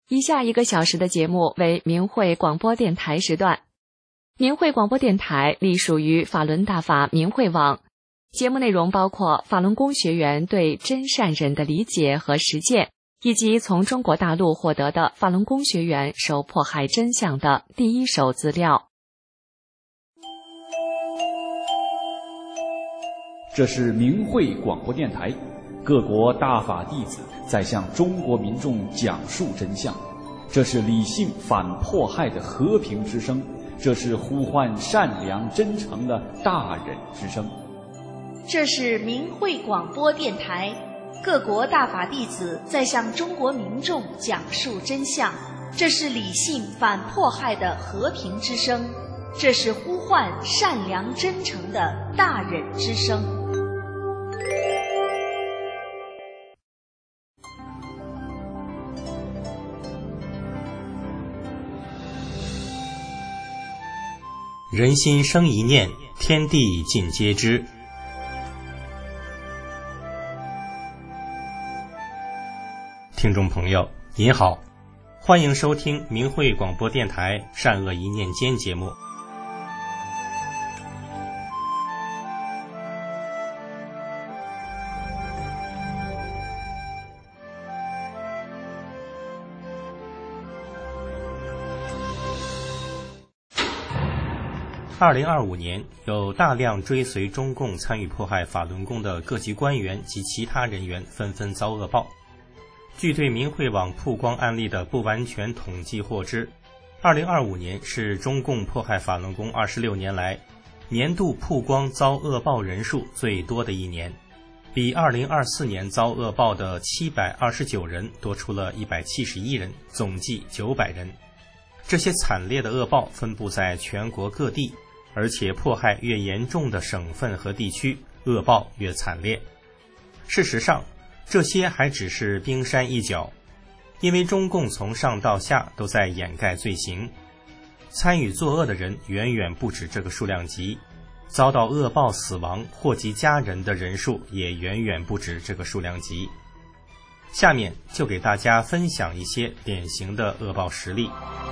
以下1个小时的节目为明慧广播电台时段。明慧广播电台隶属于法轮大法明慧网，节目内容包括法轮功学员对真善忍的理解和实践，以及从中国大陆获得的法轮功学员受迫害真相的第一手资料。 这是明慧广播电台，各国大法弟子在向中国民众讲述真相，这是理性反迫害的和平之声，这是呼唤善良真诚的大忍之声。 这是明慧广播电台，各国大法弟子在向中国民众讲述真相，这是理性反迫害的和平之声，这是呼唤善良真诚的大忍之声。 人心生一念，天地尽皆知。听众朋友您好，欢迎收听明慧广播电台善恶一念间节目。2025年，有大量追随中共参与迫害法轮功的各级官员及其他人员纷纷遭恶报。据对明慧网曝光案例的不完全统计获知，2025年是中共迫害法轮功26年来年度曝光遭恶报人数最多的一年，比2024年遭恶报的729人多出了171人，总计900人。这些惨烈的恶报分布在全国各地，而且迫害越严重的省份和地区，恶报越惨烈。事实上，这些还只是冰山一角，因为中共从上到下都在掩盖罪行，参与作恶的人远远不止这个数量级，遭到恶报死亡祸及家人的人数也远远不止这个数量级。下面就给大家分享一些典型的恶报实例。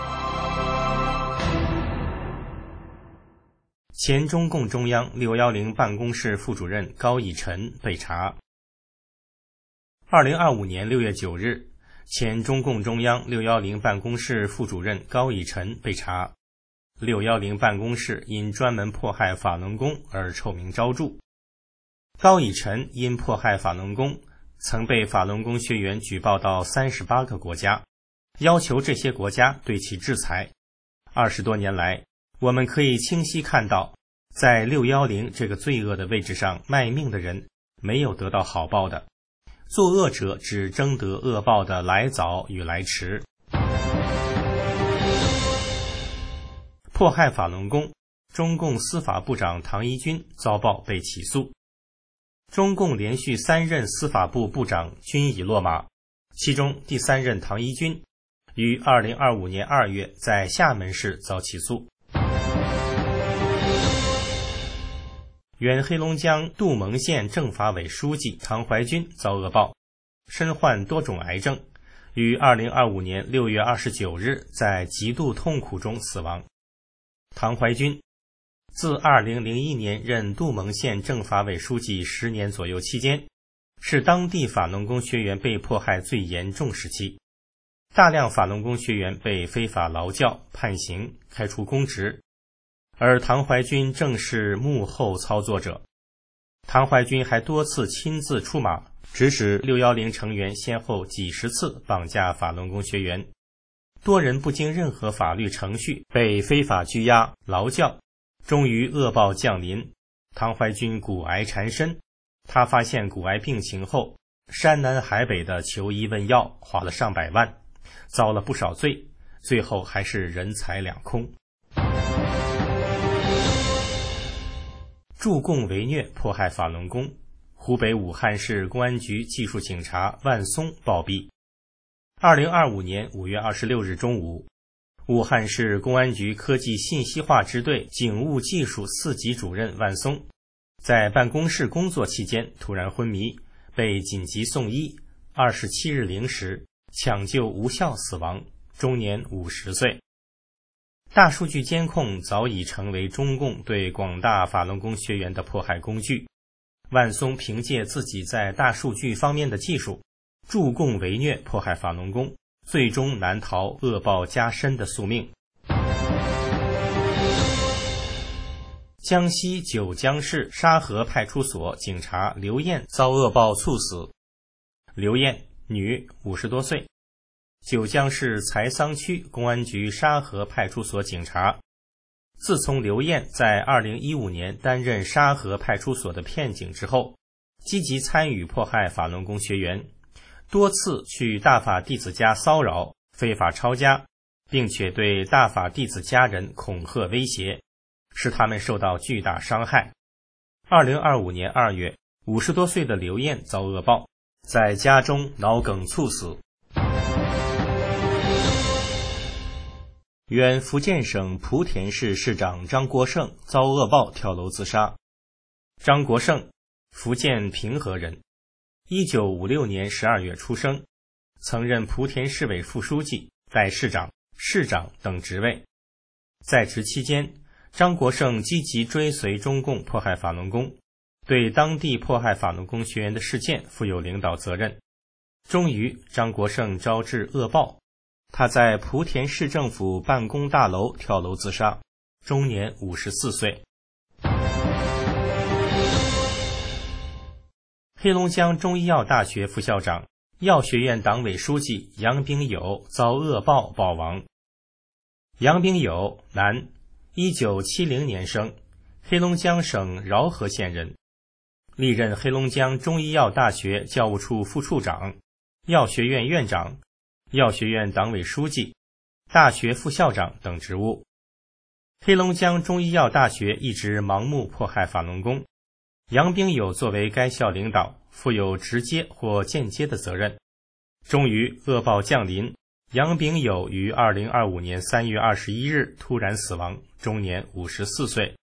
前中共中央610办公室副主任高以晨被查。2025年6月9日，前中共中央610办公室副主任高以晨被查。610办公室因专门迫害法轮功而臭名昭著。高以晨因迫害法轮功，曾被法轮功学员举报到38个国家，要求这些国家对其制裁。20多年来，我们可以清晰看到，在610这个罪恶的位置上卖命的人没有得到好报的，作恶者只争得恶报的来早与来迟。迫害法轮功，中共司法部长唐一军遭报被起诉。中共连续3任司法部部长均已落马，其中第3任唐一军于2025年2月在厦门市遭起诉。原黑龙江杜蒙县政法委书记唐怀军遭恶报，身患多种癌症，于2025年6月29日在极度痛苦中死亡。唐怀军自2001年任杜蒙县政法委书记10年左右期间，是当地法轮功学员被迫害最严重时期，大量法轮功学员被非法劳教、判刑、开除公职，而唐怀军正是幕后操作者。唐怀军还多次亲自出马，指使610成员先后几十次绑架法轮功学员，多人不经任何法律程序被非法拘押、劳教，终于恶报降临。唐怀军骨癌缠身，他发现骨癌病情后，山南海北的求医问药，花了上百万，遭了不少罪，最后还是人财两空。助共为虐迫害法轮功，湖北武汉市公安局技术警察万松暴毙。2025年5月26日中午，武汉市公安局科技信息化支队警务技术4级主任万松，在办公室工作期间突然昏迷，被紧急送医。27日0时， 抢救无效死亡，终年50岁。大数据监控早已成为中共对广大法轮功学员的迫害工具。万松凭借自己在大数据方面的技术，助共为虐迫害法轮功，最终难逃恶报加身的宿命。江西九江市沙河派出所警察刘艳遭恶报猝死。刘艳，女，50多岁，九江市财桑区公安局沙河派出所警察。自从刘艳在2015年担任沙河派出所的片警之后，积极参与迫害法轮功学员，多次去大法弟子家骚扰、非法抄家，并且对大法弟子家人恐吓威胁，使他们受到巨大伤害。2025年2月，50多岁的刘艳遭恶报，在家中脑梗猝死。原福建省莆田市市长张国胜遭恶报跳楼自杀。张国胜，福建平和人，1956年12月出生，曾任莆田市委副书记、代市长、市长等职位。在职期间，张国胜积极追随中共迫害法轮功，对当地迫害法轮功学员的事件负有领导责任。终于，张国胜招致恶报，他在莆田市政府办公大楼跳楼自杀，终年54岁。黑龙江中医药大学副校长、药学院党委书记杨炳友遭恶报暴亡。杨炳友，男，1970年生，黑龙江省饶河县人，历任黑龙江中医药大学教务处副处长、药学院院长、药学院党委书记、大学副校长等职务。黑龙江中医药大学一直盲目迫害法轮功，杨炳友作为该校领导，负有直接或间接的责任。终于恶报降临，杨炳友于2025年3月21日突然死亡，终年54岁。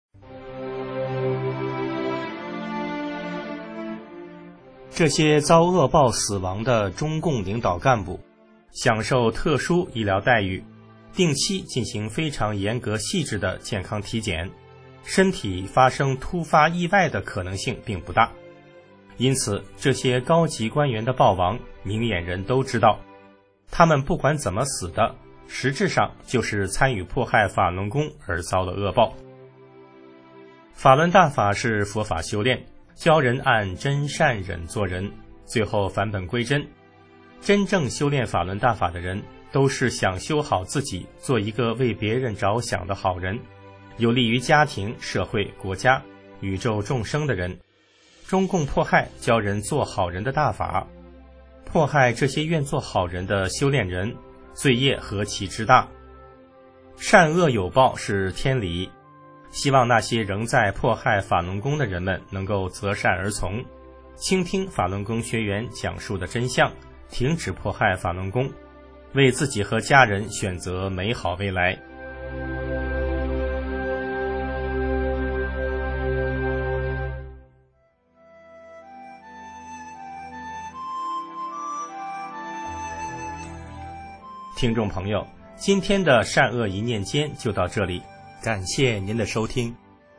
这些遭恶报死亡的中共领导干部，享受特殊医疗待遇，定期进行非常严格细致的健康体检，身体发生突发意外的可能性并不大。因此，这些高级官员的暴亡，明眼人都知道，他们不管怎么死的，实质上就是参与迫害法轮功而遭了恶报。法轮大法是佛法修炼，教人按真善忍做人，最后返本归真。真正修炼法轮大法的人，都是想修好自己，做一个为别人着想的好人，有利于家庭、社会、国家、宇宙众生的人。中共迫害教人做好人的大法，迫害这些愿做好人的修炼人，罪业何其之大！善恶有报是天理，希望那些仍在迫害法轮功的人们能够择善而从，倾听法轮功学员讲述的真相，停止迫害法轮功，为自己和家人选择美好未来。听众朋友，今天的善恶一念间就到这里，感谢您的收听。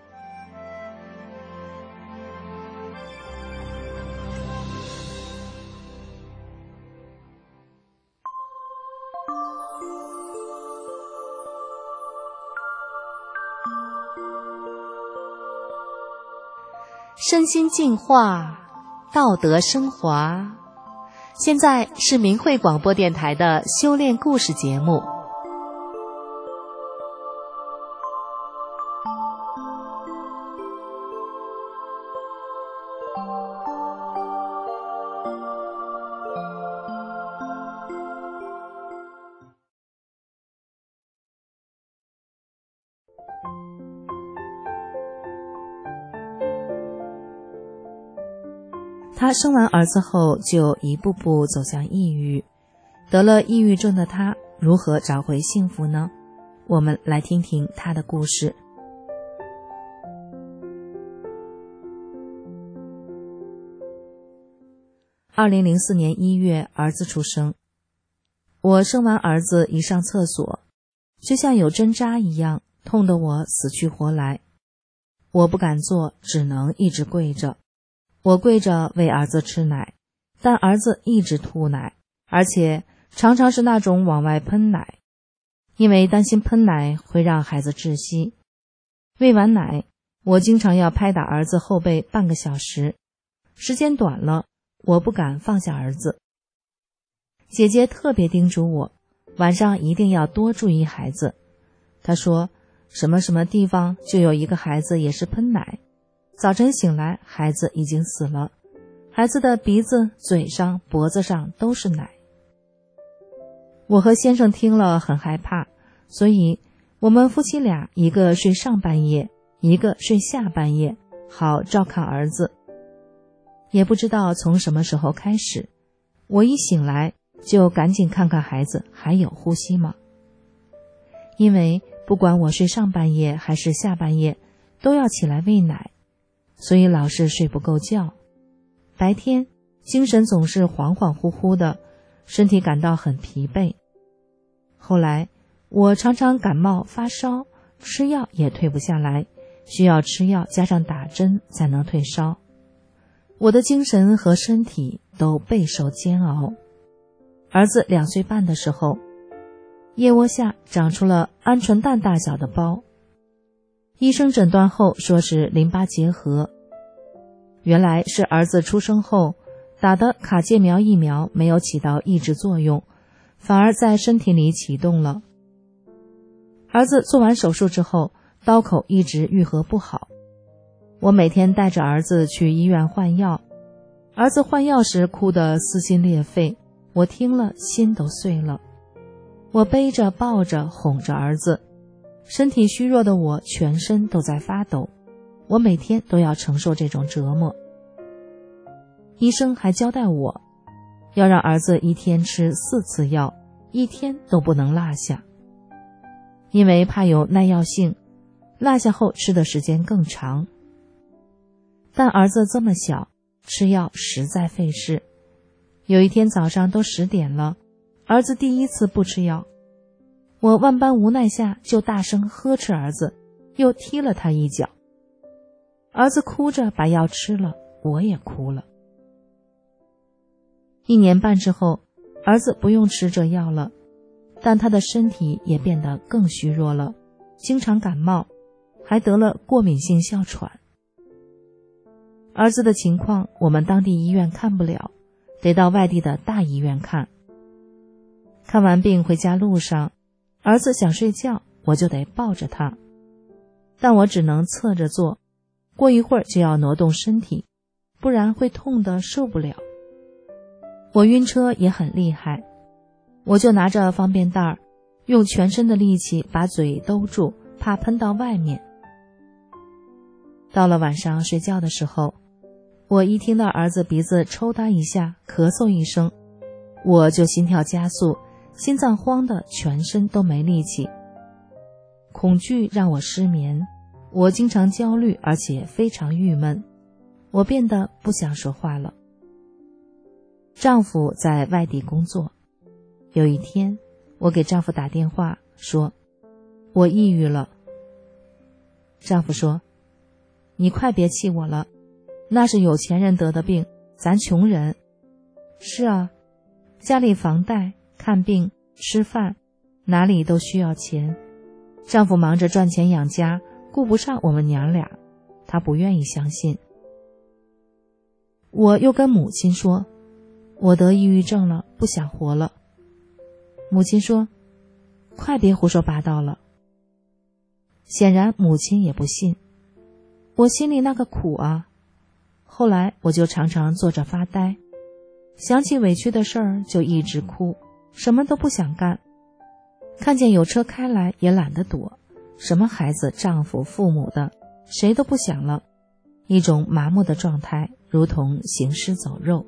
身心净化，道德升华。现在是明慧广播电台的修炼故事节目。 他生完儿子后就一步步走向抑郁，得了抑郁症的他如何找回幸福呢？我们来听听他的故事。2004年1月，儿子出生。 我生完儿子一上厕所，就像有针扎一样，痛得我死去活来。我不敢坐，只能一直跪着。我跪着喂儿子吃奶，但儿子一直吐奶，而且常常是那种往外喷奶，因为担心喷奶会让孩子窒息。喂完奶，我经常要拍打儿子后背半个小时，时间短了，我不敢放下儿子。姐姐特别叮嘱我，晚上一定要多注意孩子。她说，什么什么地方就有一个孩子也是喷奶，早晨醒来孩子已经死了，孩子的鼻子、嘴上、脖子上都是奶。我和先生听了很害怕，所以我们夫妻俩一个睡上半夜，一个睡下半夜，好照看儿子。也不知道从什么时候开始，我一醒来就赶紧看看孩子还有呼吸吗？因为不管我睡上半夜还是下半夜，都要起来喂奶，所以老是睡不够觉。白天精神总是恍恍惚惚的，身体感到很疲惫。后来我常常感冒发烧，吃药也退不下来，需要吃药加上打针才能退烧。我的精神和身体都备受煎熬。儿子2岁半的时候，腋窝下长出了鹌鹑蛋大小的包，医生诊断后说是淋巴结核。原来是儿子出生后打的卡介苗疫苗没有起到抑制作用，反而在身体里启动了。儿子做完手术之后，刀口一直愈合不好。我每天带着儿子去医院换药，儿子换药时哭得撕心裂肺，我听了心都碎了。我背着抱着哄着儿子，身体虚弱的我全身都在发抖，我每天都要承受这种折磨。医生还交代我要让儿子一天吃4次药，一天都不能落下，因为怕有耐药性，落下后吃的时间更长。但儿子这么小，吃药实在费事。有一天早上都10点了，儿子第一次不吃药，我万般无奈下就大声呵斥儿子，又踢了他一脚。儿子哭着把药吃了，我也哭了。1年半之后，儿子不用吃这药了，但他的身体也变得更虚弱了，经常感冒，还得了过敏性哮喘。儿子的情况我们当地医院看不了，得到外地的大医院看。看完病回家路上，儿子想睡觉，我就得抱着他，但我只能侧着坐，过一会儿就要挪动身体，不然会痛得受不了。我晕车也很厉害，我就拿着方便袋，用全身的力气把嘴兜住，怕喷到外面。到了晚上睡觉的时候，我一听到儿子鼻子抽搭一下，咳嗽一声，我就心跳加速，心脏慌得全身都没力气。恐惧让我失眠，我经常焦虑，而且非常郁闷，我变得不想说话了。丈夫在外地工作，有一天我给丈夫打电话说我抑郁了。丈夫说，你快别气我了，那是有钱人得的病，咱穷人。是啊，家里房贷、看病、吃饭，哪里都需要钱。丈夫忙着赚钱养家，顾不上我们娘俩，他不愿意相信。我又跟母亲说，我得抑郁症了，不想活了。母亲说，快别胡说八道了。显然母亲也不信，我心里那个苦啊。后来我就常常坐着发呆，想起委屈的事儿就一直哭，什么都不想干。看见有车开来也懒得躲，什么孩子、丈夫、父母的，谁都不想了。一种麻木的状态，如同行尸走肉。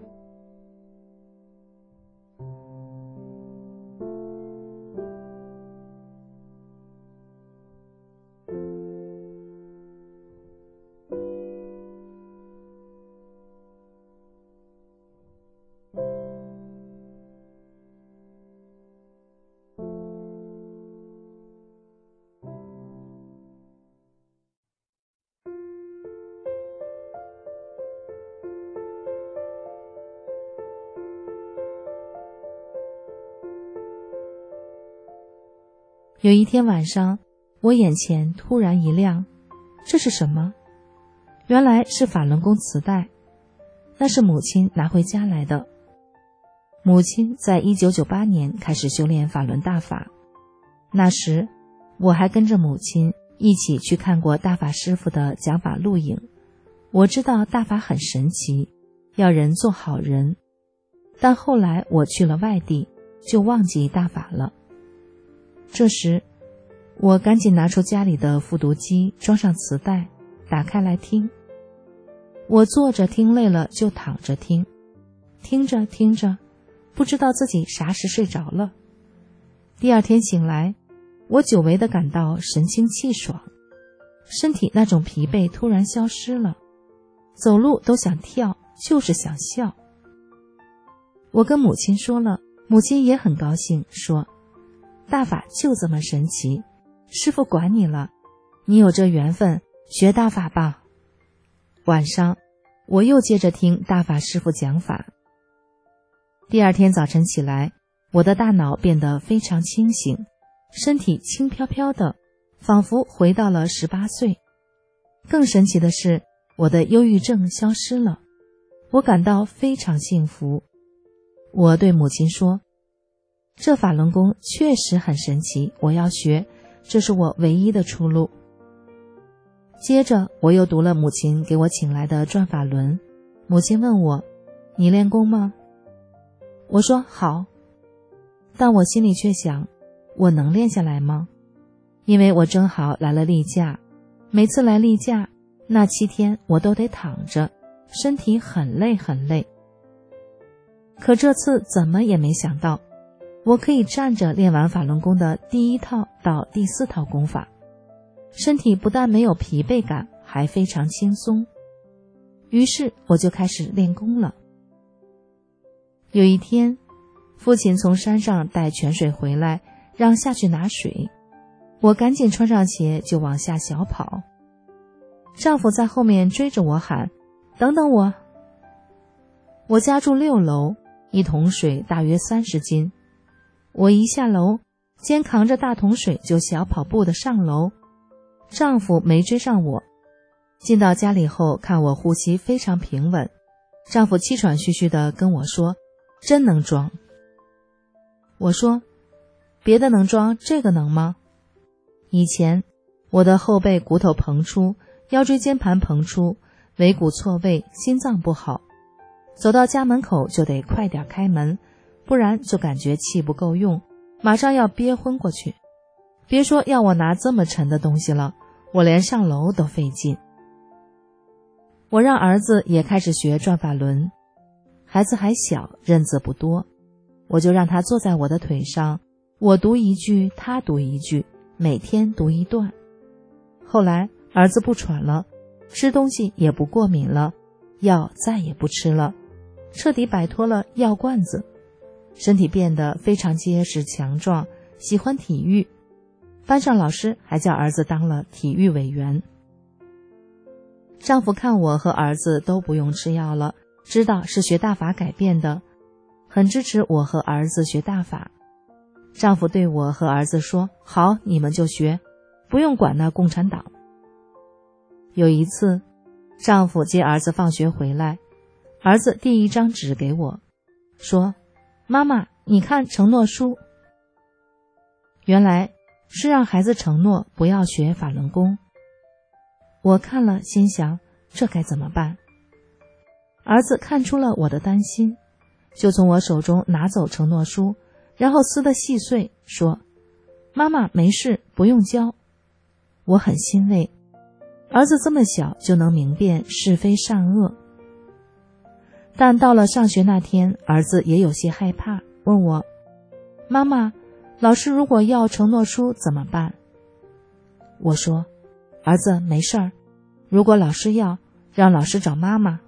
有一天晚上，我眼前突然一亮，这是什么？原来是法轮功磁带，那是母亲拿回家来的。母亲在1998年开始修炼法轮大法，那时我还跟着母亲一起去看过大法师父的讲法录影。我知道大法很神奇，要人做好人，但后来我去了外地，就忘记大法了。这时我赶紧拿出家里的复读机，装上磁带，打开来听。我坐着听累了就躺着听，听着听着，不知道自己啥时睡着了。第二天醒来，我久违地感到神清气爽，身体那种疲惫突然消失了，走路都想跳，就是想笑。我跟母亲说了，母亲也很高兴，说大法就这么神奇，师父管你了，你有这缘分，学大法吧。晚上我又接着听大法师父讲法。第二天早晨起来，我的大脑变得非常清醒，身体轻飘飘的，仿佛回到了18岁。更神奇的是，我的忧郁症消失了，我感到非常幸福。我对母亲说，这法轮功确实很神奇，我要学，这是我唯一的出路。接着我又读了母亲给我请来的转法轮。母亲问我，你练功吗？我说好，但我心里却想，我能练下来吗？因为我正好来了例假，每次来例假那7天我都得躺着，身体很累很累。可这次怎么也没想到，我可以站着练完法轮功的第1套到第4套功法，身体不但没有疲惫感，还非常轻松。于是我就开始练功了。有一天，父亲从山上带泉水回来，让下去拿水，我赶紧穿上鞋就往下小跑。丈夫在后面追着我喊，等等我。我家住6楼，一桶水大约30斤。我一下楼，肩扛着大桶水就小跑步的上楼。丈夫没追上我，进到家里后看我呼吸非常平稳，丈夫气喘吁吁地跟我说，真能装。我说，别的能装，这个能吗？以前我的后背骨头膨出，腰椎间盘膨出，尾骨错位，心脏不好，走到家门口就得快点开门，不然就感觉气不够用，马上要憋昏过去。别说要我拿这么沉的东西了，我连上楼都费劲。我让儿子也开始学转法轮，孩子还小，认字不多，我就让他坐在我的腿上，我读一句，他读一句，每天读一段。后来儿子不喘了，吃东西也不过敏了，药再也不吃了，彻底摆脱了药罐子，身体变得非常结实强壮，喜欢体育。班上老师还叫儿子当了体育委员。丈夫看我和儿子都不用吃药了，知道是学大法改变的，很支持我和儿子学大法。丈夫对我和儿子说，好，你们就学，不用管那共产党。有一次，丈夫接儿子放学回来，儿子递一张纸给我，说，妈妈，你看承诺书。原来是让孩子承诺不要学法轮功。我看了心想，这该怎么办？儿子看出了我的担心，就从我手中拿走承诺书，然后撕得细碎，说，妈妈没事，不用教。我很欣慰，儿子这么小就能明辨是非善恶。但到了上学那天，儿子也有些害怕，问我，妈妈，老师如果要承诺书怎么办？我说，儿子没事儿，如果老师要，让老师找妈妈。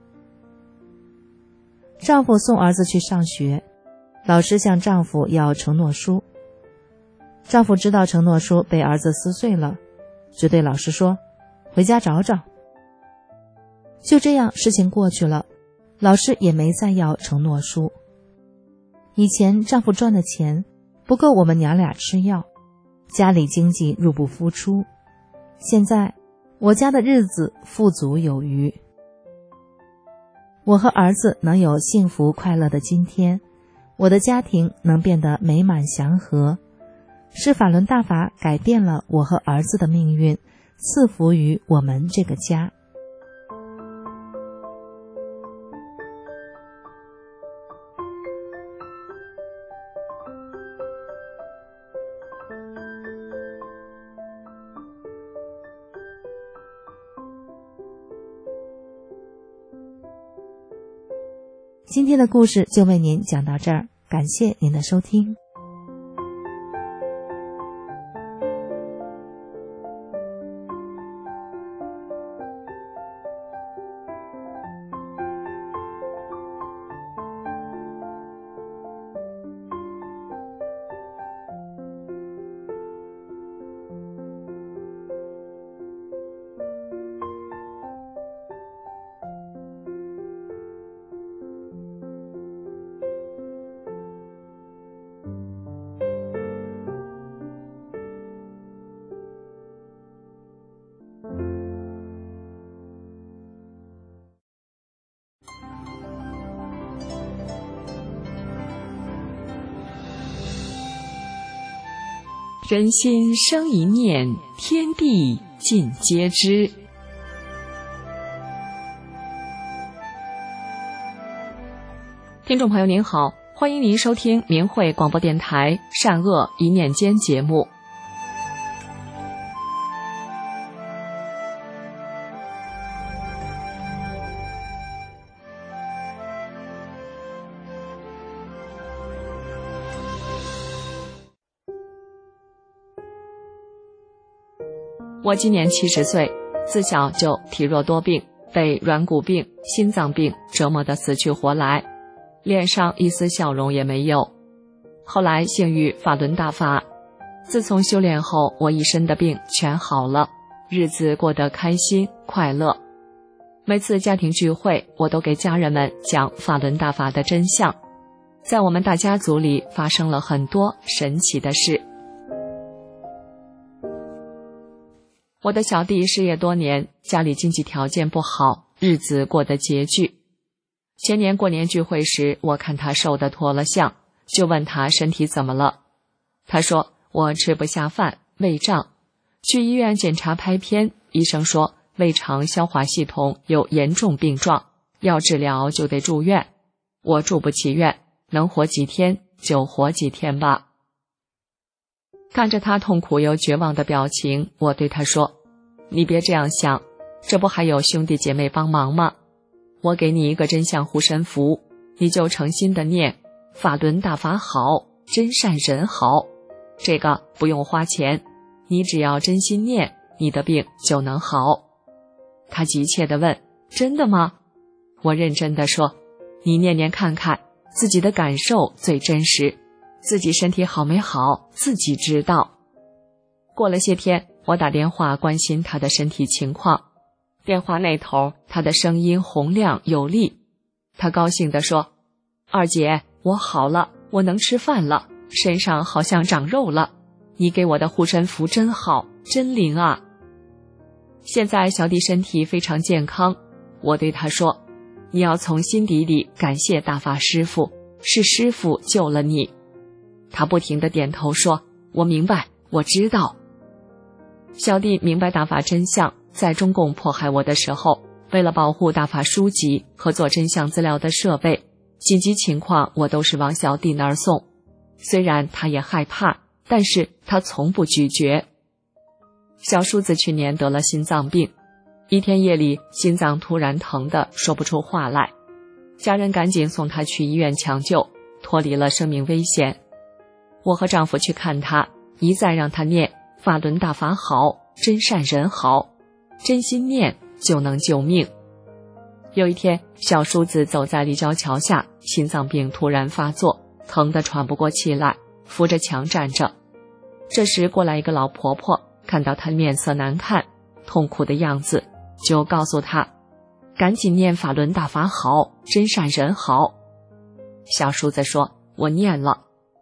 丈夫送儿子去上学，老师向丈夫要承诺书。丈夫知道承诺书被儿子撕碎了，就对老师说，回家找找。就这样事情过去了，老师也没再要承诺书。以前丈夫赚的钱不够我们娘俩吃药， 家里经济入不敷出。现在我家的日子富足有余，我和儿子能有幸福快乐的今天，我的家庭能变得美满祥和，是法轮大法改变了我和儿子的命运，赐福于我们这个家。今天的故事就为您讲到这儿，感谢您的收听。 人心生一念，天地尽皆知。听众朋友您好，欢迎您收听明慧广播电台善恶一念间节目。我今年70岁，自小就体弱多病，被软骨病、心脏病折磨得死去活来，脸上一丝笑容也没有。后来幸遇法轮大法，自从修炼后，我一身的病全好了，日子过得开心快乐。每次家庭聚会，我都给家人们讲法轮大法的真相。在我们大家族里发生了很多神奇的事。我的小弟失业多年，家里经济条件不好，日子过得拮据。前年过年聚会时，我看他瘦得脱了相，就问他身体怎么了。他说我吃不下饭，胃胀，去医院检查拍片，医生说胃肠消化系统有严重病状，要治疗就得住院。我住不起院，能活几天就活几天吧。看着他痛苦又绝望的表情，我对他说，你别这样想，这不还有兄弟姐妹帮忙吗？我给你一个真相护身符，你就诚心的念法轮大法好，真善人好，这个不用花钱，你只要真心念，你的病就能好。他急切地问，真的吗？我认真地说，你念念看看，自己的感受最真实，自己身体好没好，自己知道。过了些天，我打电话关心他的身体情况，电话那头他的声音洪亮有力，他高兴地说，二姐，我好了，我能吃饭了，身上好像长肉了，你给我的护身符真好，真灵啊。现在小弟身体非常健康，我对他说，你要从心底里感谢大法师父，是师父救了你。他不停地点头说，我明白，我知道。小弟明白大法真相，在中共迫害我的时候，为了保护大法书籍和做真相资料的设备，紧急情况我都是往小弟那儿送。虽然他也害怕，但是他从不拒绝。小叔子去年得了心脏病，一天夜里心脏突然疼得说不出话来，家人赶紧送他去医院抢救，脱离了生命危险。我和丈夫去看他，一再让他念法轮大法好，真善人好，真心念就能救命。有一天，小叔子走在立交桥下，心脏病突然发作，疼得喘不过气来，扶着墙站着。这时过来一个老婆婆，看到他面色难看，痛苦的样子，就告诉他赶紧念法轮大法好，真善人好。小叔子说，我念了。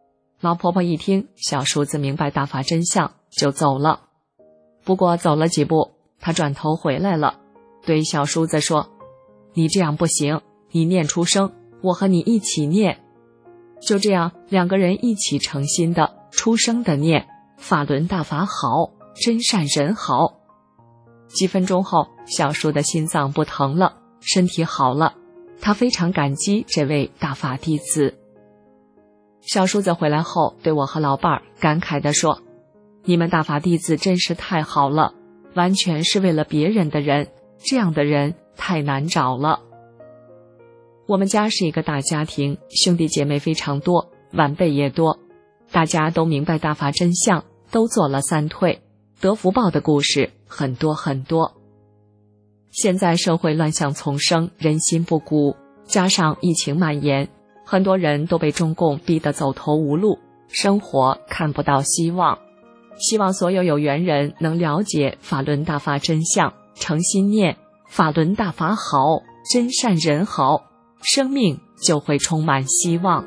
老婆婆一听，小叔子明白大法真相，就走了。不过走了几步，她转头回来了，对小叔子说：“你这样不行，你念出声，我和你一起念。”就这样，两个人一起诚心的出声的念：“法轮大法好，真善人好。”几分钟后，小叔的心脏不疼了，身体好了，他非常感激这位大法弟子。小叔子回来后，对我和老伴儿感慨地说：“你们大法弟子真是太好了，完全是为了别人的人，这样的人太难找了。”我们家是一个大家庭，兄弟姐妹非常多，晚辈也多，大家都明白大法真相，都做了三退，得福报的故事很多很多。现在社会乱象丛生，人心不古，加上疫情蔓延，很多人都被中共逼得走投无路，生活看不到希望。希望所有有缘人能了解法轮大法真相，诚心念法轮大法好，真善人好，生命就会充满希望。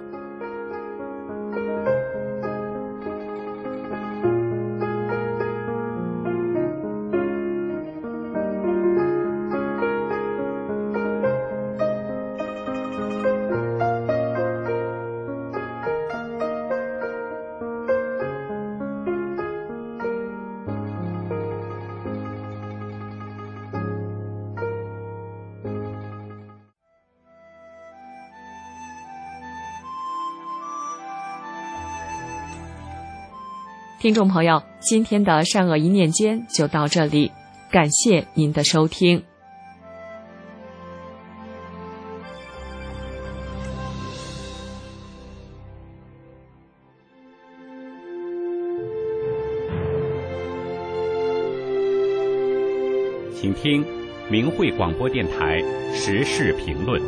听众朋友，今天的善恶一念间就到这里，感谢您的收听。 请听明慧广播电台时事评论。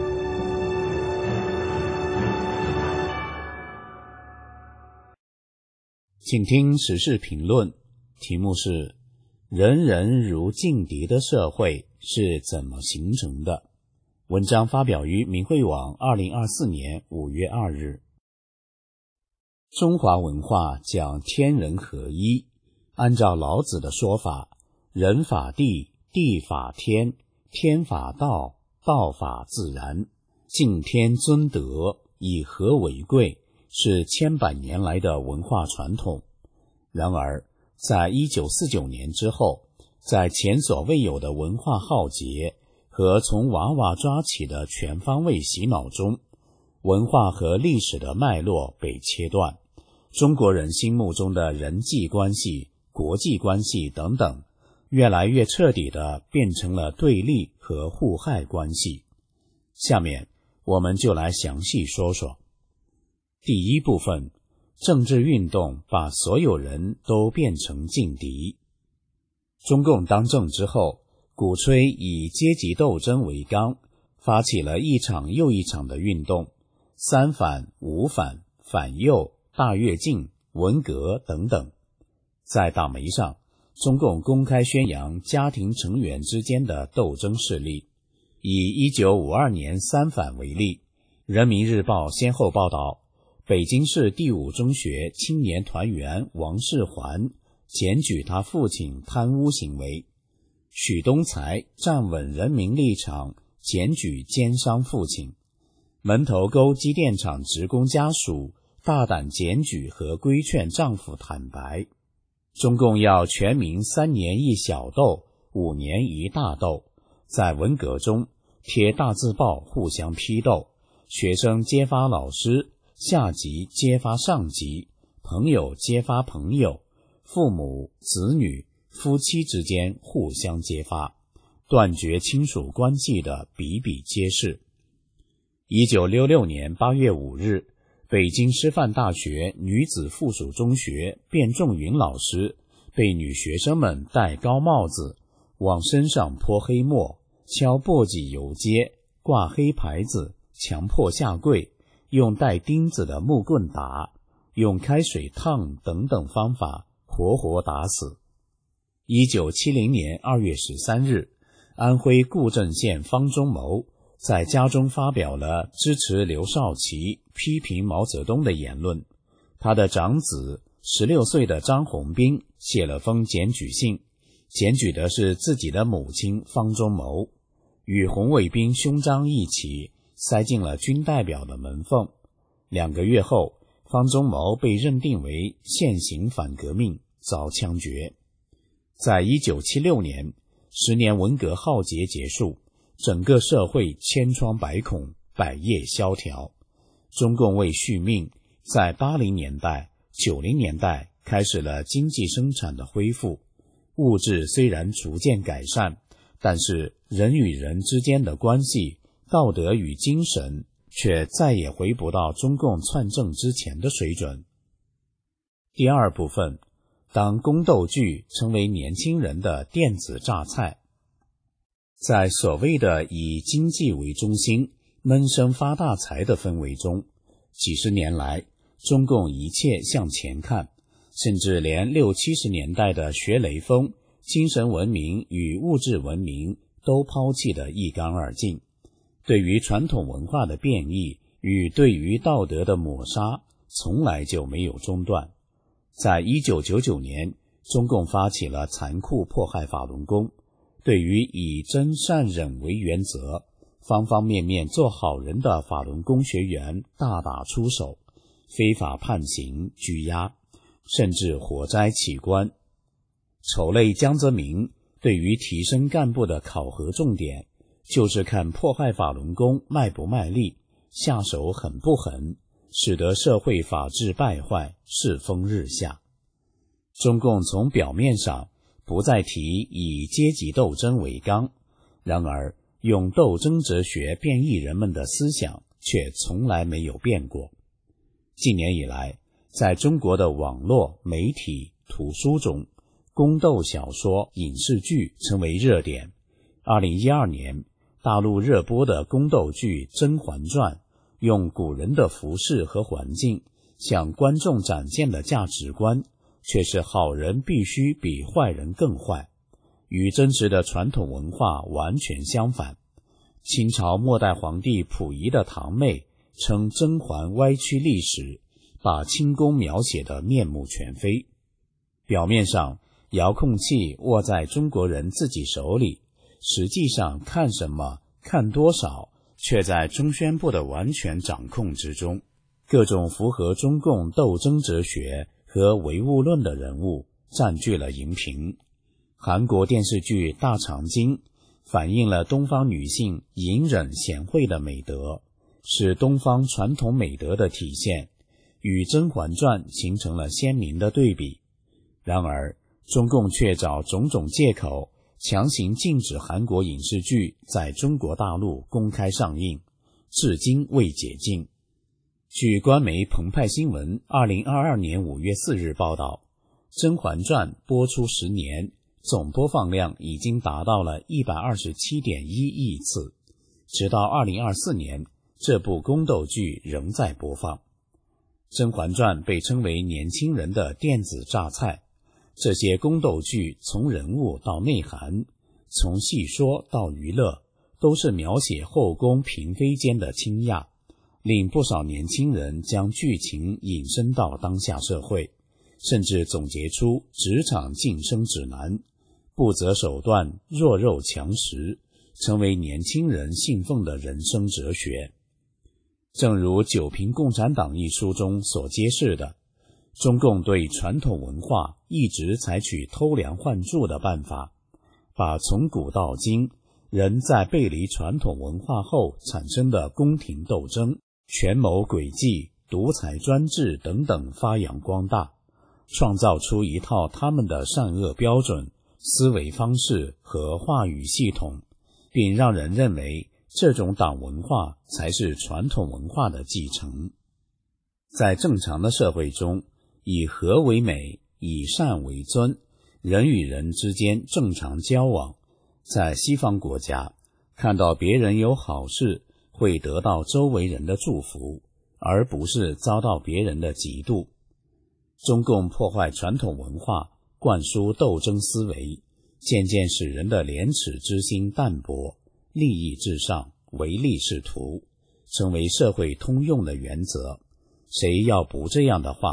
请听时事评论，题目是人人如劲敌的社会是怎么形成的？文章发表于明慧网2024年5月2日。中华文化讲天人合一，按照老子的说法，人法地，地法天，天法道，道法自然，敬天尊德，以和为贵，是千百年来的文化传统。然而，在1949年之后，在前所未有的文化浩劫和从娃娃抓起的全方位洗脑中，文化和历史的脉络被切断，中国人心目中的人际关系、国际关系等等，越来越彻底地变成了对立和互害关系。下面我们就来详细说说。第一部分，政治运动把所有人都变成劲敌。中共当政之后，鼓吹以阶级斗争为纲，发起了一场又一场的运动，三反、五反、反右、大跃进、文革等等。在党媒上，中共公开宣扬家庭成员之间的斗争势力。以1952年三反为例，人民日报先后报道，北京市第五中学青年团员王世环检举他父亲贪污行为，许东才站稳人民立场检举奸商父亲，门头沟机电厂职工家属大胆检举和规劝丈夫坦白。中共要全民3年一小斗，5年一大斗，在文革中贴大字报互相批斗，学生揭发老师，下级揭发上级，朋友揭发朋友，父母、子女、夫妻之间互相揭发，断绝亲属关系的比比皆是。1966年8月5日，北京师范大学女子附属中学卞仲云老师被女学生们戴高帽子，往身上泼黑墨，敲簸箕游街，挂黑牌子，强迫下跪，用带钉子的木棍打，用开水烫等等方法活活打死。1970年2月13日，安徽固镇县方中谋在家中发表了支持刘少奇、批评毛泽东的言论， 他的长子16岁的张宏斌写了封检举信，检举的是自己的母亲方中谋，与红卫兵兄张一起塞进了军代表的门缝。2个月后，方中谋被认定为现行反革命，遭枪决。在1976年，10年文革浩劫结束，整个社会千疮百孔，百业萧条。中共为续命，在80年代、90年代开始了经济生产的恢复，物质虽然逐渐改善，但是人与人之间的关系、道德与精神却再也回不到中共篡政之前的水准。第二部分，当宫斗剧成为年轻人的电子榨菜。在所谓的以经济为中心闷声发大财的氛围中，几十年来中共一切向前看，甚至连60、70年代的学雷锋、精神文明与物质文明都抛弃得一干二净。对于传统文化的变异与对于道德的抹杀从来就没有中断。在1999年，中共发起了残酷迫害法轮功，对于以真善忍为原则，方方面面做好人的法轮功学员大打出手，非法判刑、拘押，甚至火灾起关。丑类江泽民对于提升干部的考核重点，就是看迫害法轮功卖不卖力，下手狠不狠，使得社会法治败坏，世风日下。中共从表面上不再提以阶级斗争为纲，然而用斗争哲学变异人们的思想却从来没有变过。近年以来，在中国的网络、媒体、图书中，宫斗小说、影视剧成为热点。2012年，大陆热播的宫斗剧《甄嬛传》，用古人的服饰和环境向观众展现的价值观，却是好人必须比坏人更坏，与真实的传统文化完全相反。清朝末代皇帝溥仪的堂妹称甄嬛歪曲历史，把清宫描写得面目全非。表面上遥控器握在中国人自己手里，实际上看什么、看多少，却在中宣部的完全掌控之中。各种符合中共斗争哲学和唯物论的人物占据了荧屏。韩国电视剧《大长今》反映了东方女性隐忍贤惠的美德，是东方传统美德的体现，与《甄嬛传》形成了鲜明的对比。然而，中共却找种种借口，强行禁止韩国影视剧在中国大陆公开上映，至今未解禁。据官媒澎湃新闻2022年5月4日报道，《甄嬛传》播出10年，总播放量已经达到了127.1亿次。直到2024年，这部宫斗剧仍在播放。《甄嬛传》被称为年轻人的电子榨菜。这些宫斗剧从人物到内涵，从戏说到娱乐，都是描写后宫嫔妃间的倾轧，令不少年轻人将剧情引申到当下社会，甚至总结出职场晋升指南，不择手段，弱肉强食，成为年轻人信奉的人生哲学。正如《九评共产党》一书中所揭示的，中共对传统文化一直采取偷梁换柱的办法，把从古到今人在背离传统文化后产生的宫廷斗争、权谋诡计、独裁专制等等发扬光大，创造出一套他们的善恶标准、思维方式和话语系统，并让人认为这种党文化才是传统文化的继承。在正常的社会中，以和为美，以善为尊，人与人之间正常交往。在西方国家，看到别人有好事，会得到周围人的祝福，而不是遭到别人的嫉妒。中共破坏传统文化，灌输斗争思维，渐渐使人的廉耻之心淡薄，利益至上，唯利是图，成为社会通用的原则。谁要不这样的话，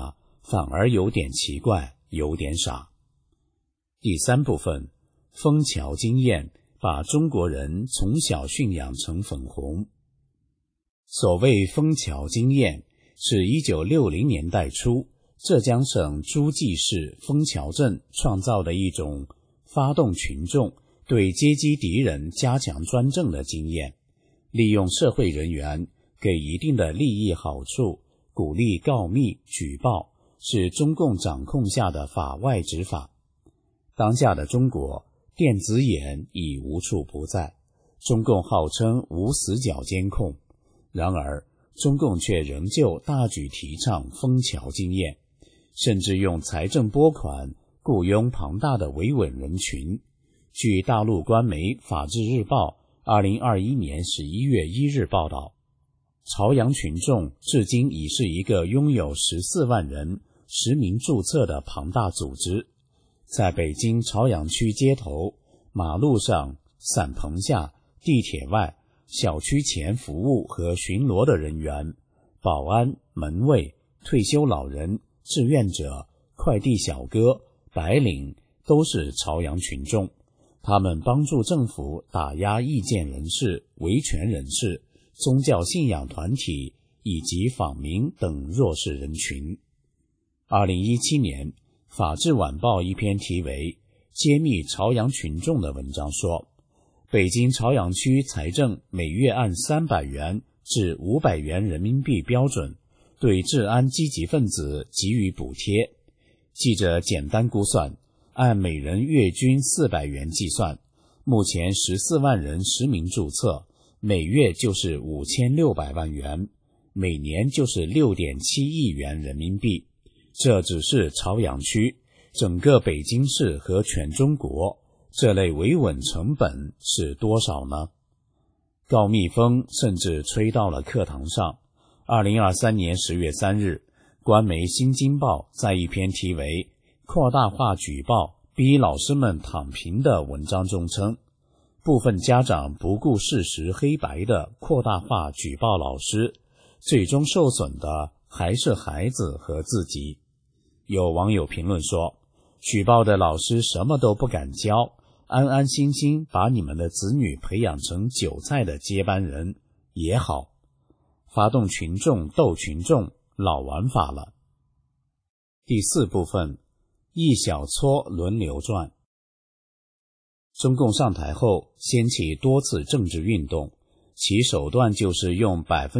反而有点奇怪，有点傻。第三部分，枫桥经验把中国人从小驯养成粉红。所谓枫桥经验，是1960年代初浙江省诸暨市枫桥镇创造的一种发动群众对阶级敌人加强专政的经验，利用社会人员给一定的利益好处，鼓励告密举报，是中共掌控下的法外之法。当下的中国，电子眼已无处不在，中共号称无死角监控，然而中共却仍旧大举提倡枫桥经验，甚至用财政拨款雇佣庞大的维稳人群。据大陆官媒《法制日报》2021年11月1日报道，朝阳群众至今已是一个拥有14万人实名注册的庞大组织。在北京朝阳区街头、马路上、伞棚下、地铁外、小区前服务和巡逻的人员、保安、门卫、退休老人、志愿者、快递小哥、白领都是朝阳群众。他们帮助政府打压意见人士、维权人士、宗教信仰团体以及访民等弱势人群。2017年，法制晚报一篇题为揭秘朝阳群众的文章说，北京朝阳区财政每月按300元至500元人民币标准对治安积极分子给予补贴。记者简单估算，按每人月均400元计算，目前14万人实名注册，每月就是5600万元，每年就是6.7亿元人民币。这只是朝阳区，整个北京市和全中国，这类维稳成本是多少呢？告密风甚至吹到了课堂上。2023年10月3日，官媒《新京报》在一篇题为扩大化举报逼老师们躺平的文章中称，部分家长不顾事实黑白的扩大化举报老师，最终受损的还是孩子和自己。有网友评论说，举报的老师什么都不敢教，安安心心把你们的子女培养成韭菜的接班人也好。发动群众斗群众，老玩法了。第四部分，一小撮轮流转。中共上台后掀起多次政治运动，其手段就是用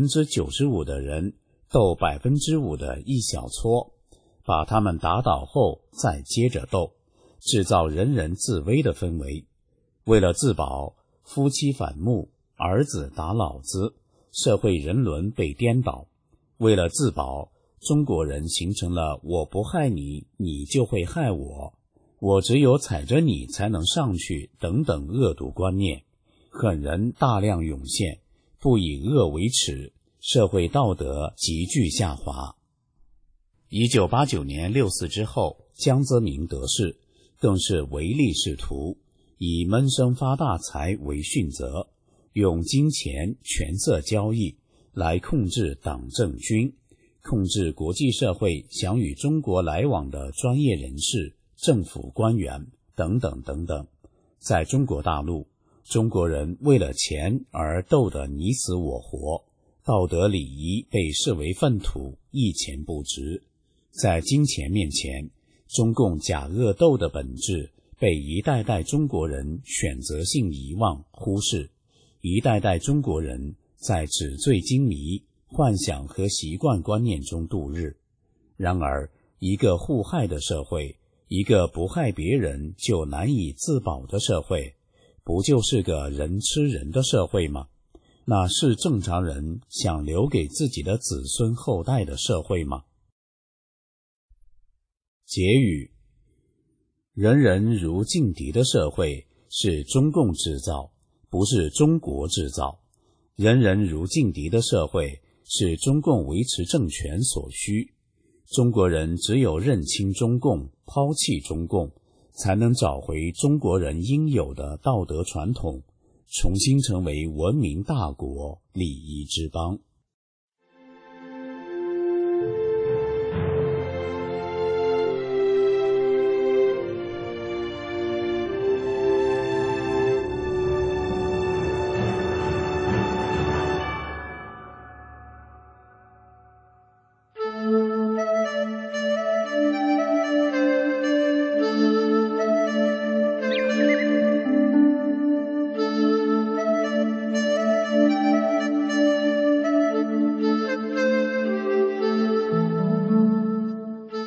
95% 的人斗 5% 的一小撮，把他们打倒后再接着斗，制造人人自危的氛围。为了自保，夫妻反目，儿子打老子，社会人伦被颠倒。为了自保，中国人形成了我不害你，你就会害我，我只有踩着你才能上去等等恶毒观念，狠人大量涌现，不以恶为耻，社会道德急剧下滑。1989年6四之后，江泽民得势，更是唯利是图，以闷声发大财为训责，用金钱权色交易来控制党政军，控制国际社会想与中国来往的专业人士、政府官员等等等等。在中国大陆，中国人为了钱而斗得你死我活，道德礼仪被视为粪土，一钱不值。在金钱面前，中共假恶斗的本质被一代代中国人选择性遗忘忽视，一代代中国人在纸醉金迷、幻想和习惯观念中度日。然而，一个互害的社会，一个不害别人就难以自保的社会，不就是个人吃人的社会吗？那是正常人想留给自己的子孙后代的社会吗？结语：人人如劲敌的社会是中共制造，不是中国制造。人人如劲敌的社会是中共维持政权所需。中国人只有认清中共，抛弃中共，才能找回中国人应有的道德传统，重新成为文明大国、礼仪之邦。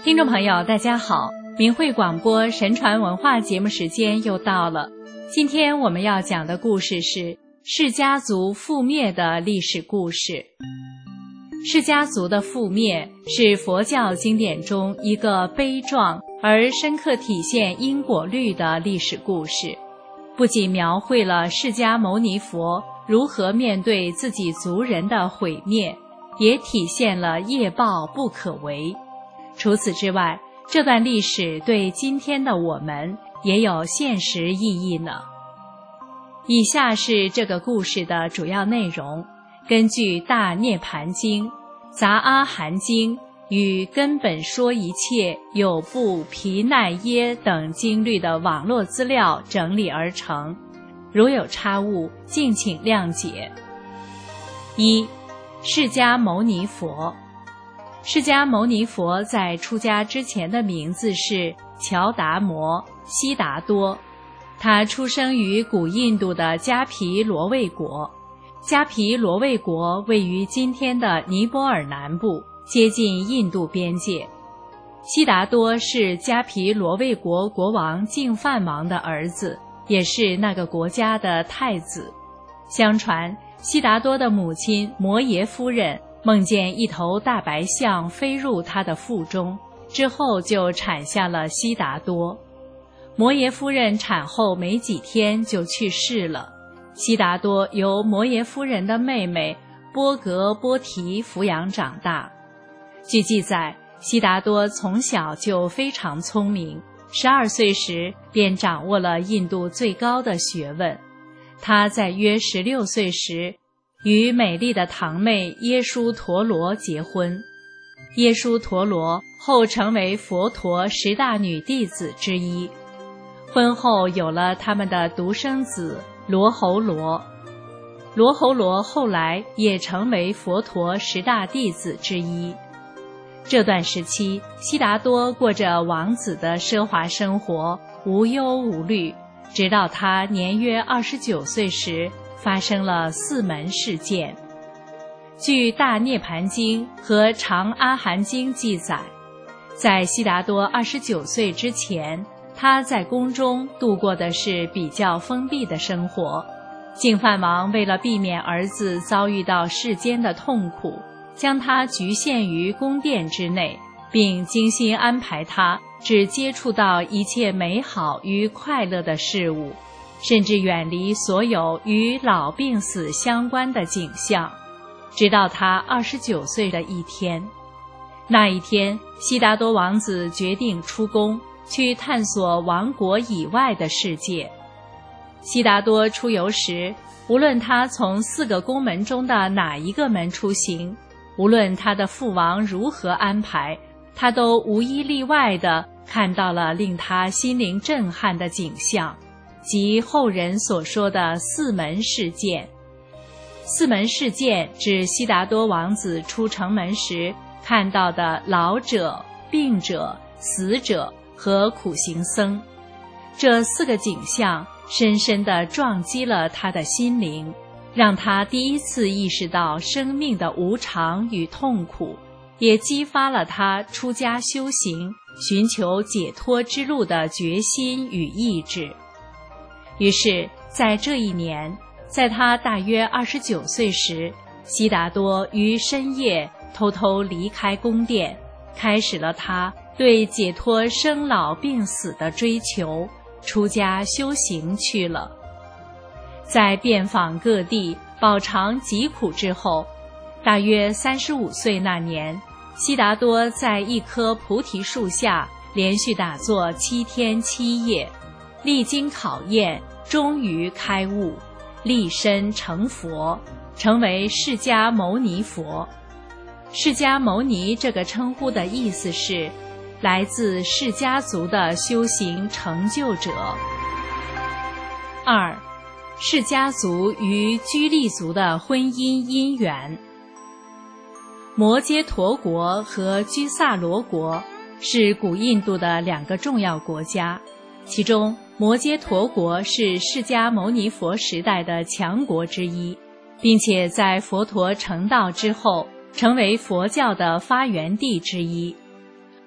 听众朋友大家好，明慧广播神传文化节目时间又到了。今天我们要讲的故事是释家族覆灭的历史故事。释家族的覆灭是佛教经典中一个悲壮而深刻体现因果律的历史故事，不仅描绘了释迦牟尼佛如何面对自己族人的毁灭，也体现了业报不可为。除此之外，这段历史对今天的我们也有现实意义呢。以下是这个故事的主要内容，根据《大涅盘经》、《杂阿含经》与《根本说一切有部毗奈耶》等经律的网络资料整理而成，如有差误，敬请谅解。一、释迦牟尼佛。释迦牟尼佛在出家之前的名字是乔达摩悉达多，他出生于古印度的迦毗罗卫国。迦毗罗卫国位于今天的尼泊尔南部，接近印度边界。悉达多是迦毗罗卫国国王净饭王的儿子，也是那个国家的太子。相传悉达多的母亲摩耶夫人梦见一头大白象飞入她的腹中，之后就产下了悉达多。摩耶夫人产后没几天就去世了，悉达多由摩耶夫人的妹妹波格波提抚养长大。据记载，悉达多从小就非常聪明，12岁时便掌握了印度最高的学问。他在约16岁时与美丽的堂妹耶输陀罗结婚。耶输陀罗后成为佛陀10大女弟子之一。婚后有了他们的独生子罗睺罗。罗睺罗后来也成为佛陀10大弟子之一。这段时期，悉达多过着王子的奢华生活，无忧无虑，直到他年约29岁时发生了4门事件。据《大涅盘经》和《长阿含经》记载，在悉达多29岁之前，他在宫中度过的是比较封闭的生活。净饭王为了避免儿子遭遇到世间的痛苦，将他局限于宫殿之内，并精心安排他只接触到一切美好与快乐的事物，甚至远离所有与老病死相关的景象，直到他29岁的一天。那一天，悉达多王子决定出宫，去探索王国以外的世界。悉达多出游时，无论他从4个宫门中的哪一个门出行，无论他的父王如何安排，他都无一例外地看到了令他心灵震撼的景象，即后人所说的4门事件。4门事件指悉达多王子出城门时看到的老者、病者、死者和苦行僧。这4个景象深深地撞击了他的心灵，让他第一次意识到生命的无常与痛苦，也激发了他出家修行、寻求解脱之路的决心与意志。于是，在这一年，在他大约29岁时，悉达多于深夜偷偷离开宫殿，开始了他对解脱生老病死的追求，出家修行去了。在遍访各地，饱尝疾苦之后，大约35岁那年，悉达多在一棵菩提树下连续打坐7天7夜，历经考验，终于开悟，立身成佛，成为释迦牟尼佛。释迦牟尼这个称呼的意思是来自释迦族的修行成就者。2、释迦族与居利族的婚姻姻缘。摩揭陀国和居萨罗国是古印度的2个重要国家，其中摩揭陀国是释迦牟尼佛时代的强国之一，并且在佛陀成道之后成为佛教的发源地之一。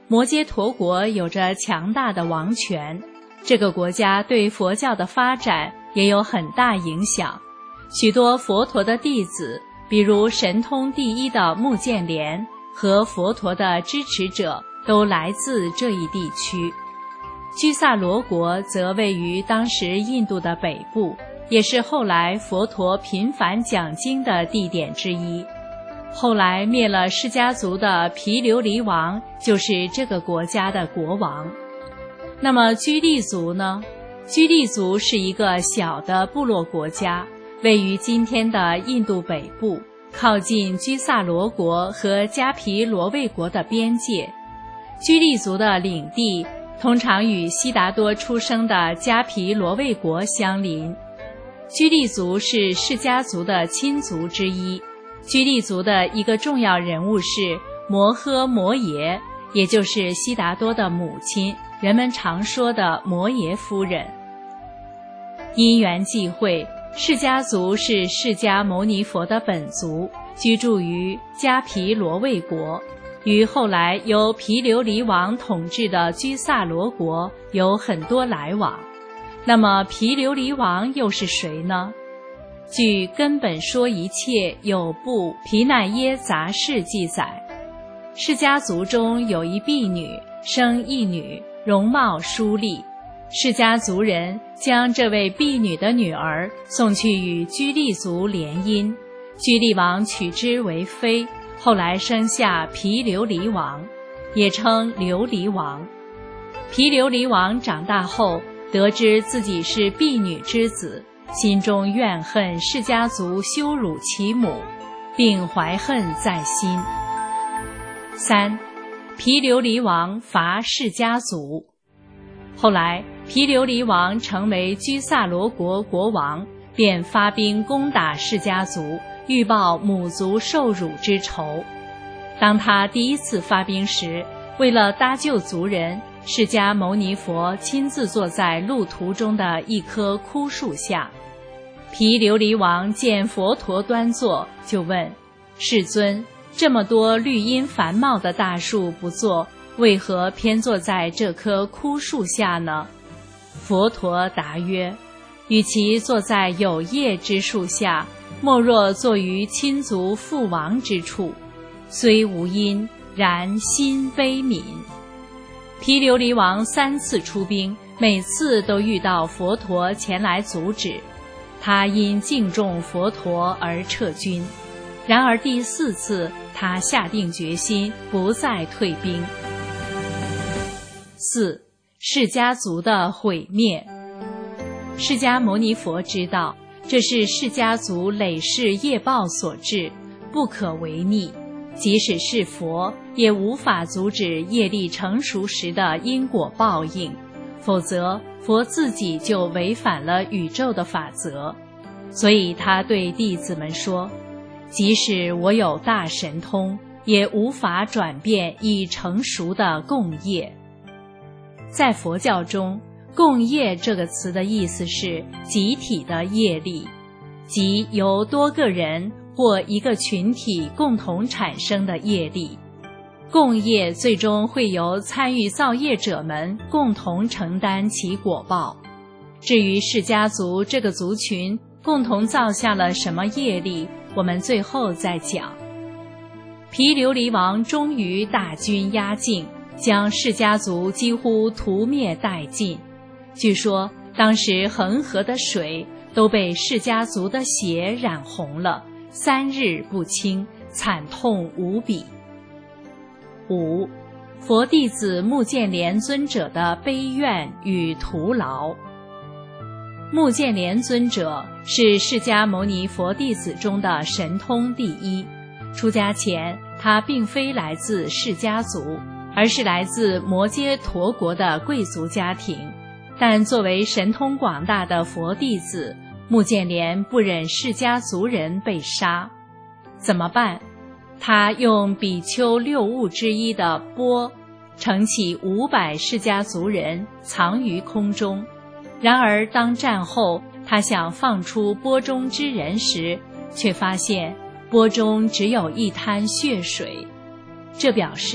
摩揭陀国有着强大的王权，这个国家对佛教的发展也有很大影响。许多佛陀的弟子，比如神通第一的目犍连和佛陀的支持者，都来自这一地区。居萨罗国则位于当时印度的北部，也是后来佛陀频繁讲经的地点之一。后来灭了释迦族的毗琉璃王，就是这个国家的国王。那么居利族呢？居利族是一个小的部落国家，位于今天的印度北部，靠近居萨罗国和迦毗罗卫国的边界。居利族的领地通常与悉达多出生的迦毗罗卫国相邻。居利族是释迦族的亲族之一。居利族的一个重要人物是摩诃摩耶，也就是悉达多的母亲，人们常说的摩耶夫人。因缘际会，释迦族是释迦牟尼佛的本族，居住于迦毗罗卫国，与后来由毗琉璃王统治的居萨罗国有很多来往。那么毗琉璃王又是谁呢？据《根本说一切有部毗奈耶杂事》记载，释迦族中有一婢女，生一女，容貌淑丽。释迦族人将这位婢女的女儿送去与居利族联姻，居利王娶之为妃，后来生下毗琉璃王，也称琉璃王。毗琉璃王长大后，得知自己是婢女之子，心中怨恨释迦族羞辱其母，并怀恨在心。3. 毗琉璃王伐释迦族。后来毗琉璃王成为居萨罗国国王，便发兵攻打释迦族，欲报母族受辱之仇。当他第一次发兵时，为了搭救族人，释迦牟尼佛亲自坐在路途中的一棵枯树下。毗琉璃王见佛陀端坐，就问：世尊，这么多绿荫繁茂的大树不坐，为何偏坐在这棵枯树下呢？佛陀答曰：与其坐在有叶之树下，莫若坐于亲族父亡之处，虽无因，然心悲悯。毗琉璃王3次出兵，每次都遇到佛陀前来阻止，他因敬重佛陀而撤军。然而第4次，他下定决心不再退兵。4. 释迦族的毁灭。释迦牟尼佛知道，这是释迦族累世业报所致，不可违逆。即使是佛，也无法阻止业力成熟时的因果报应，否则佛自己就违反了宇宙的法则。所以他对弟子们说，即使我有大神通，也无法转变已成熟的共业。在佛教中，共业这个词的意思是集体的业力，即由多个人或一个群体共同产生的业力。共业最终会由参与造业者们共同承担其果报。至于释迦族这个族群共同造下了什么业力，我们最后再讲。毗琉璃王终于大军压境，将释迦族几乎屠灭殆尽。据说当时恒河的水都被释迦族的血染红了，3日不清，惨痛无比。5. 佛弟子目犍连尊者的悲怨与徒劳。目犍连尊者是释迦牟尼佛弟子中的神通第一。出家前，他并非来自释迦族，而是来自摩揭陀国的贵族家庭。但作为神通广大的佛弟子，目犍连不忍释迦族人被杀，怎么办？他用比丘6物之一的钵盛起500释迦族人，藏于空中。然而当战后，他想放出钵中之人时，却发现钵中只有一滩血水，这表示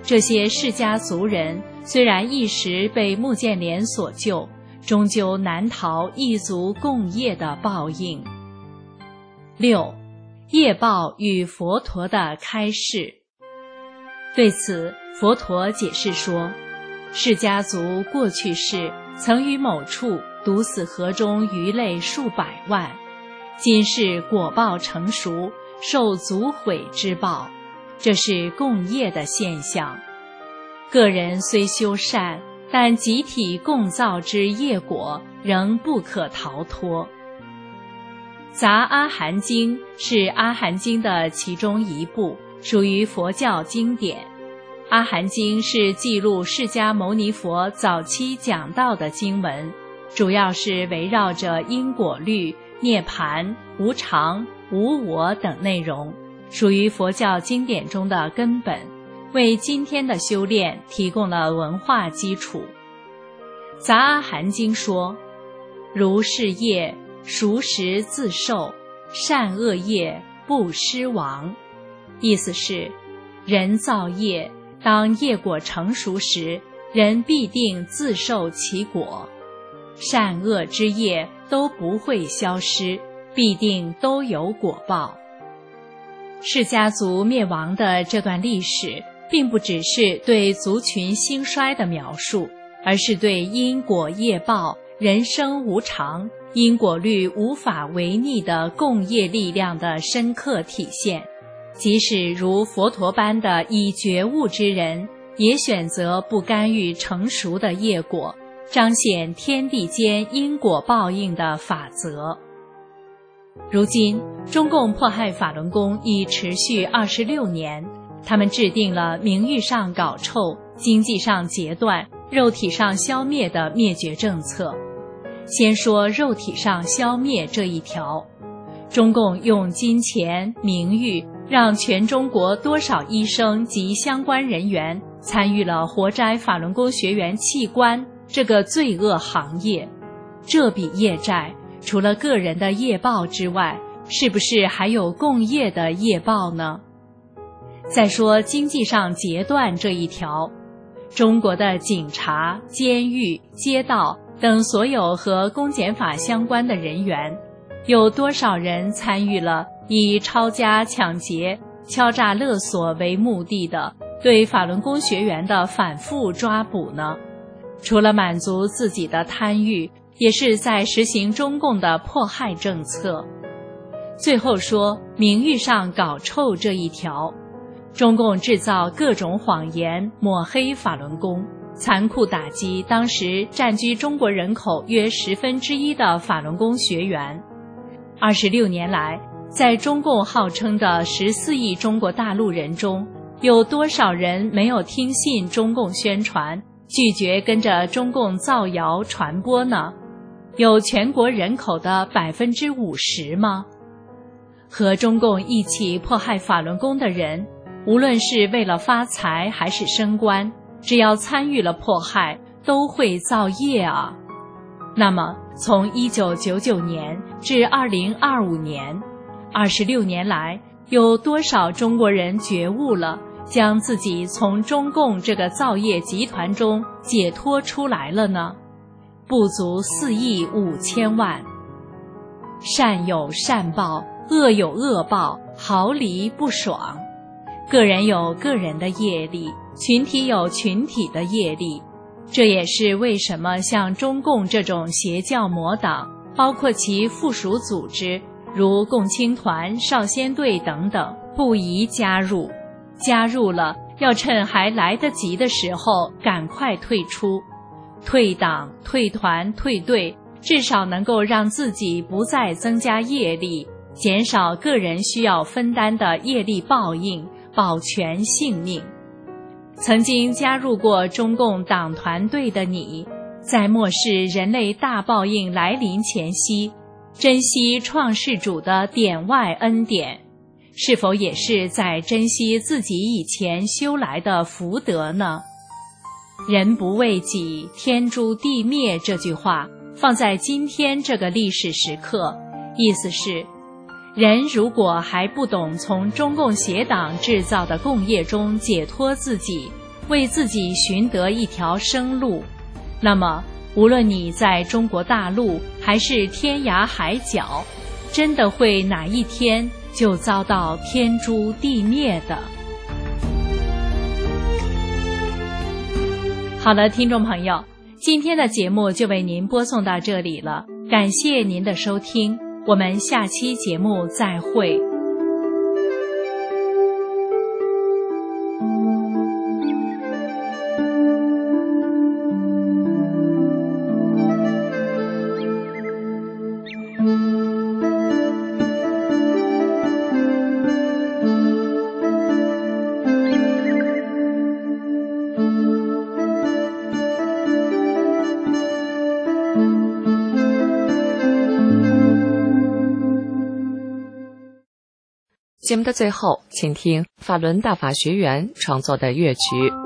这些释迦族人虽然一时被穆犍连所救，终究难逃异族共业的报应。6. 业报与佛陀的开示。对此，佛陀解释说，释迦族过去世曾于某处毒死河中鱼类数百万，今世果报成熟，受族毁之报，这是共业的现象。个人虽修善，但集体共造之业果仍不可逃脱。杂阿含经是阿含经的其中一部，属于佛教经典。阿含经是记录释迦牟尼佛早期讲道的经文，主要是围绕着因果律、涅槃、无常、无我等内容，属于佛教经典中的根本，为今天的修炼提供了文化基础。杂阿含经说，如是业，熟时自受，善恶业不失亡。意思是，人造业，当业果成熟时，人必定自受其果，善恶之业都不会消失，必定都有果报。释迦族灭亡的这段历史，并不只是对族群兴衰的描述，而是对因果业报、人生无常、因果律无法违逆的共业力量的深刻体现。即使如佛陀般的已觉悟之人，也选择不干预成熟的业果，彰显天地间因果报应的法则。如今，中共迫害法轮功已持续26年，他们制定了名誉上搞臭、经济上截断、肉体上消灭的灭绝政策。先说肉体上消灭这一条，中共用金钱、名誉，让全中国多少医生及相关人员参与了活摘法轮功学员器官这个罪恶行业。这笔业债，除了个人的业报之外，是不是还有共业的业报呢？再说经济上截断这一条，中国的警察、监狱、街道等所有和公检法相关的人员，有多少人参与了以抄家、抢劫、敲诈勒索为目的的对法轮功学员的反复抓捕呢？除了满足自己的贪欲，也是在实行中共的迫害政策。最后说名誉上搞臭这一条，中共制造各种谎言，抹黑法轮功，残酷打击当时占据中国人口约1/10的法轮功学员。26年来，在中共号称的14亿中国大陆人中，有多少人没有听信中共宣传，拒绝跟着中共造谣传播呢？有全国人口的50%吗？和中共一起迫害法轮功的人，无论是为了发财还是升官，只要参与了迫害，都会造业啊。那么，从1999年至2025年，26年来，有多少中国人觉悟了，将自己从中共这个造业集团中解脱出来了呢？不足4亿5千万。善有善报，恶有恶报，毫厘不爽。个人有个人的业力，群体有群体的业力。这也是为什么像中共这种邪教魔党，包括其附属组织，如共青团、少先队等等，不宜加入。加入了，要趁还来得及的时候赶快退出。退党、退团、退队，至少能够让自己不再增加业力，减少个人需要分担的业力报应，保全性命。曾经加入过中共党团队的你，在漠视人类大报应来临前夕，珍惜创世主的典外恩典，是否也是在珍惜自己以前修来的福德呢？人不为己，天诛地灭这句话放在今天这个历史时刻，意思是人如果还不懂从中共邪党制造的共业中解脱自己， 为自己寻得一条生路，那么无论你在中国大陆还是天涯海角，真的会哪一天就遭到天诛地灭的。好了，听众朋友，今天的节目就为您播送到这里了，感谢您的收听，我们下期节目再会。 节目的最后，请听法轮大法学员创作的乐曲。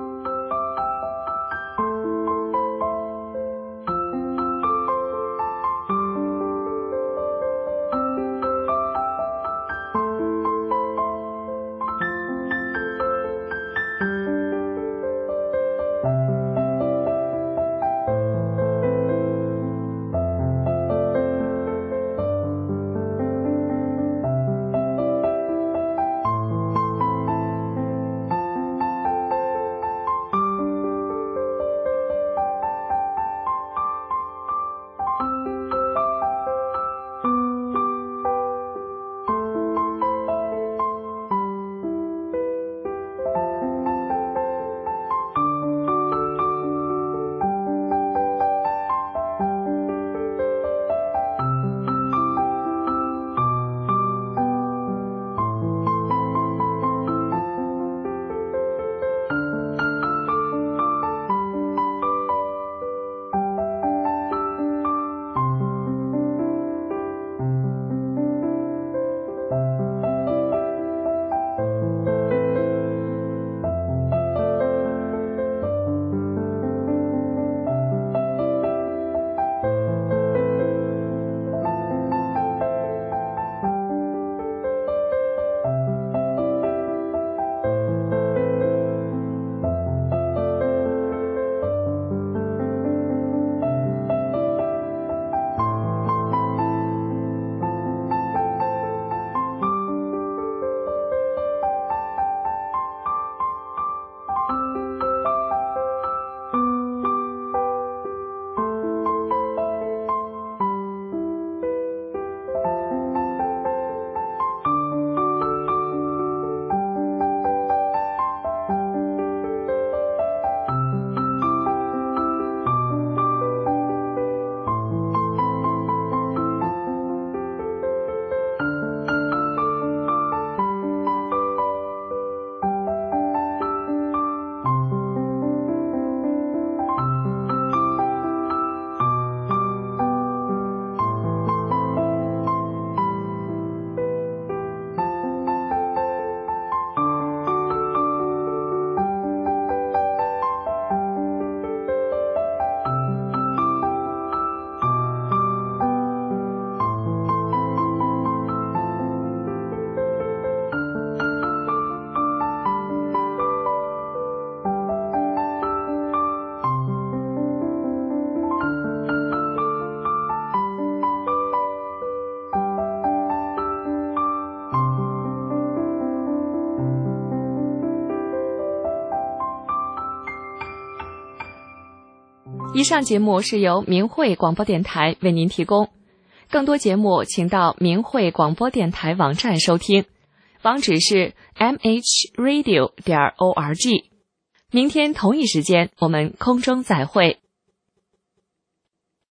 以上节目是由明慧广播电台为您提供，更多节目请到明慧广播电台网站收听，网址是 mhradio.org。明天同一时间我们空中再会。